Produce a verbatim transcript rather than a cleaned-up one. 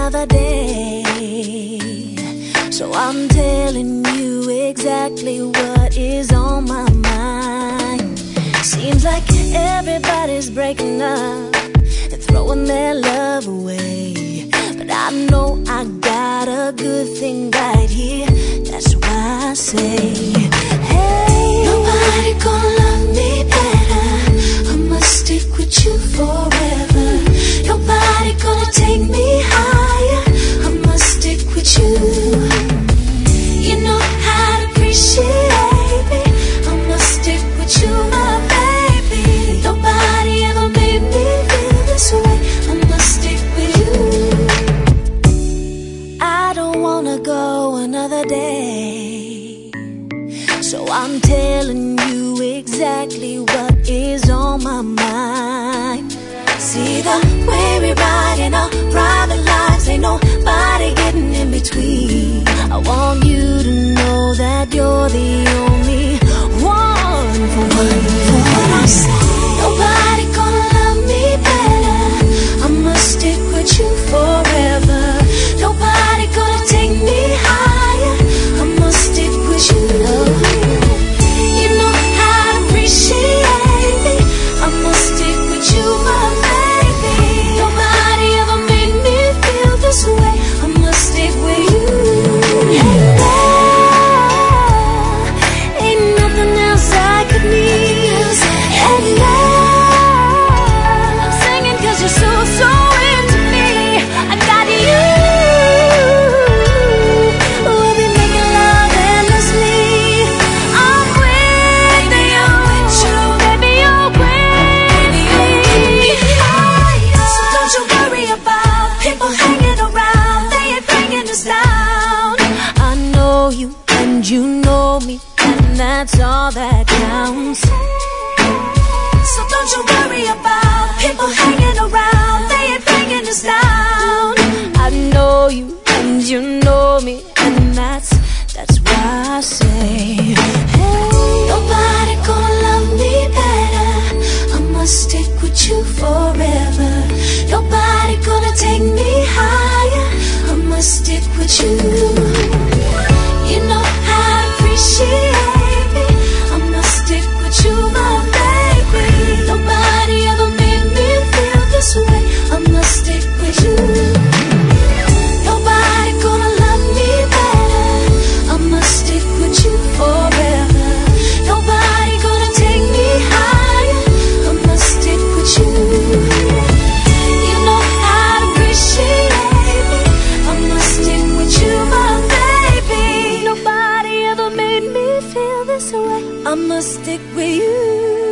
another day. So I'm telling you exactly what is on my mind. Seems like everybody's breaking up and throwing their love away, but I know I got a good thing right here. That's why I say, hey, nobody gonna love me better. I must stick with you forever. Nobody gonna take me higher. I must stick with you. You know how to appreciate me. I must stick with you, my baby. Nobody ever made me feel this way. I must stick with you. I don't wanna go another day, so I'm telling you exactly what is on my mind. See the way we ride in our private lives, ain't nobody getting in between. I want you to know that you're the only one for one. For what I say, nobody gonna love me better. I must stick with you forever. Nobody gonna take me higher. I must stick with you. You know how to appreciate me. I must stick with you, my baby. Nobody ever made me feel this way. I must stick with you. And love, ain't nothing else I could need. And love, I'm singing 'cause you're so, so into me. I got you. We'll be making love endlessly. I'm with you, baby, you're with me. So don't you worry about people hanging around. They ain't bringing us down. I know you and you know me, and that's all that counts. So don't you worry about people hanging around. They ain't bringing us down. I know you and you know me, and that's that's why I say, hey, nobody gonna love me better. I must stick with you forever. Nobody gonna take me higher. I must stick with you. You know how to appreciate me. I must stick with you, my baby. Nobody ever made me feel this way. I must stick with you. Nobody gonna love me better. I must stick with you forever. Nobody gonna take me higher. I must stick with you. You know how to appreciate me. I must stick with you, my baby. Nobody ever made me feel this way. I must stick with you.